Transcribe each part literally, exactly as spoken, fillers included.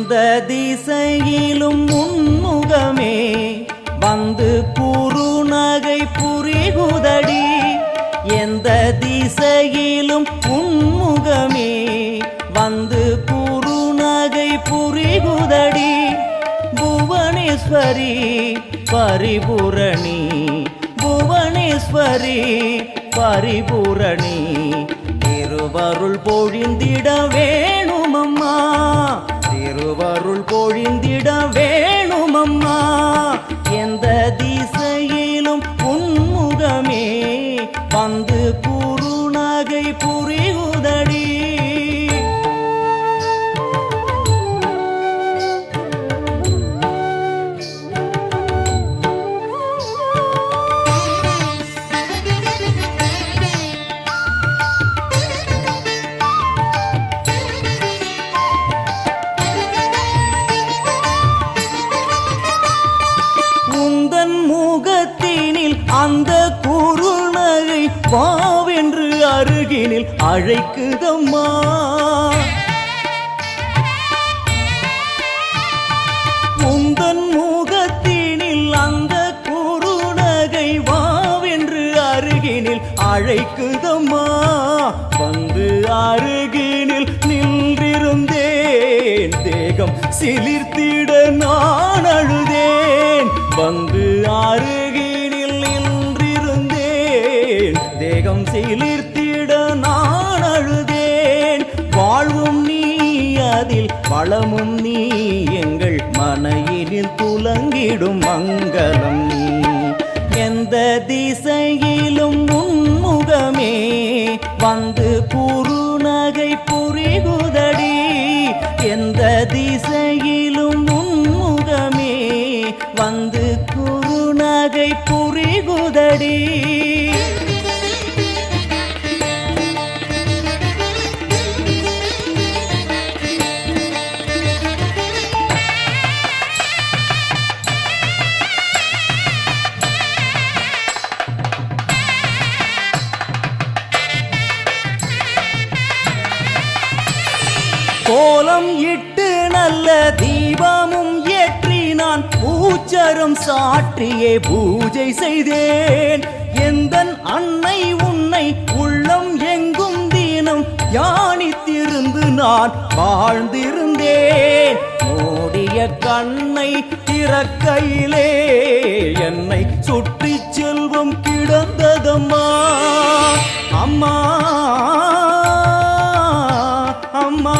எந்த திசையிலும் உன்முகமே வந்து குறுநகை புரிகுதடி எந்த திசையிலும் உன்முகமே வந்து குறுநகை புரிகுதடி புவனேஸ்வரி பரிபூரணி புவனேஸ்வரி பரிபூரணி திருவருள் பொழிந்திட வேணுமம்மா திருவருள் பொழிந்திட வேணுமம்மா எந்த திசையிலும் உன்முகமே வந்து குறுநகை புரிகுதடி அந்த குறுநகை வாவென்று அருகினில் அழைக்குதம்மா உந்தன் முகத்தினில் அந்த குறுநகை வாவென்று அருகினில் அழைக்குதம்மா வந்து அருகினில் நின்றிருந்தேன் தேகம் சிலிர்த்திட நான் அழுதேன் வந்து அருகில் தேகம் சிலிர்த்திட நான் அழுதேன் வாழ்வும் நீ அதில் வளமும் நீ எங்கள் மனையினில் துலங்கிடும் மங்களம் நீ எந்த திசையிலும் உன்முகமே வந்து குறுநகை புரிகுதடி எந்த திசையிலும் உன்முகமே வந்து குறுநகை புரிகுதடி கோலம் இட்டு நல்ல தீபமும் ஏற்றி நான் பூச்சரம் சாற்றியே பூஜை செய்தேன் எந்தன் அன்னை உன்னை உள்ளம் எங்கும் தினம் தியானித்திருந்து நான் வாழ்ந்திருந்தேன் மூடிய கண்ணை திறக்கையிலே என்னை சுற்றி செல்வம் கிடந்ததம்மா அம்மா அம்மா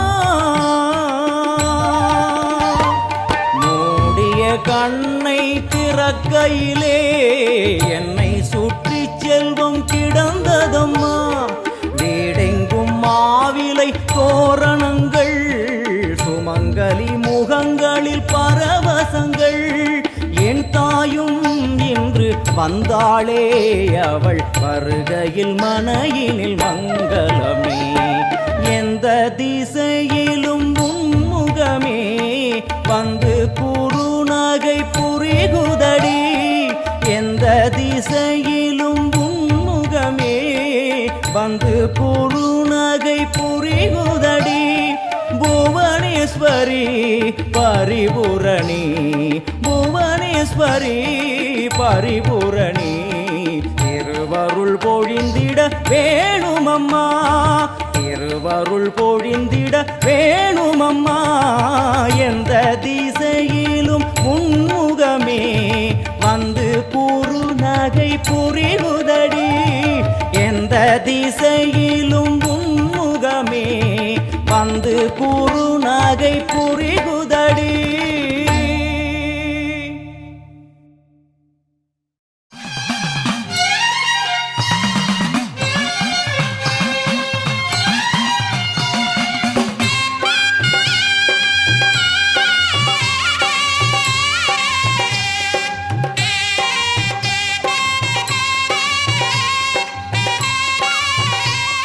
மூடிய கண்ணை திறக்கையிலே என்னை சுற்றி செல்வம் கிடந்ததம்மா வீடெங்கும் மாவிலை தோரணங்கள் சுமங்கலி முகங்களில் பரவசங்கள் என் தாயும் இன்று வந்தாளே அவள் வருகையில் மனையினில் மங்களமே எந்த திசையிலும் உன்முகமே வந்து குறுநகை புரிகுதடி எந்த திசையிலும் உன்முகமே வந்து குறுநகை புரிகுதடி புவனேஸ்வரி பரிபூரணி புவனேஸ்வரி பரிபூரணி திருவருள் பொழிந்திட வேணுமம்மா திருவருள் பொழிந்திட வேணுமம்மா எந்த திசையிலும் உன்முகமே வந்து குறுநகை புரிகுதடி எந்த திசையிலும் உன்முகமே வந்து குறுநகை புரி